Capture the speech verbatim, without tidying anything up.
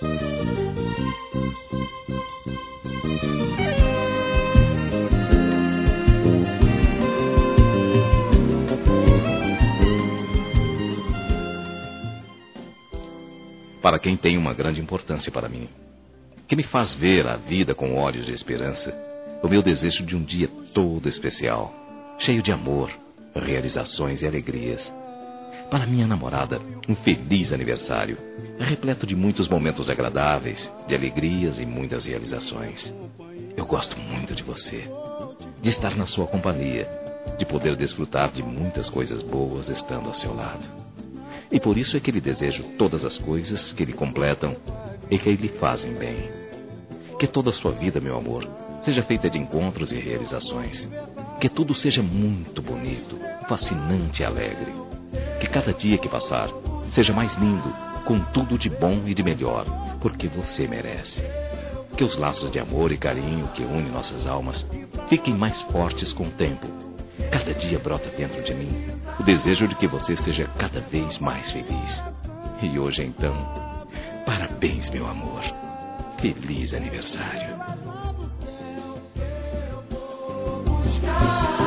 Para quem tem uma grande importância para mim, que me faz ver a vida com olhos de esperança, o meu desejo de um dia todo especial, cheio de amor, realizações e alegrias. Para minha namorada, um feliz aniversário, repleto de muitos momentos agradáveis, de alegrias e muitas realizações. Eu gosto muito de você, de estar na sua companhia, de poder desfrutar de muitas coisas boas estando ao seu lado. E por isso é que lhe desejo todas as coisas que lhe completam e que lhe fazem bem. Que toda a sua vida, meu amor, seja feita de encontros e realizações. Que tudo seja muito bonito, fascinante e alegre. Que cada dia que passar seja mais lindo, com tudo de bom e de melhor, porque você merece. Que os laços de amor e carinho que unem nossas almas fiquem mais fortes com o tempo. Cada dia brota dentro de mim o desejo de que você seja cada vez mais feliz. E hoje, então, parabéns, meu amor. Feliz aniversário.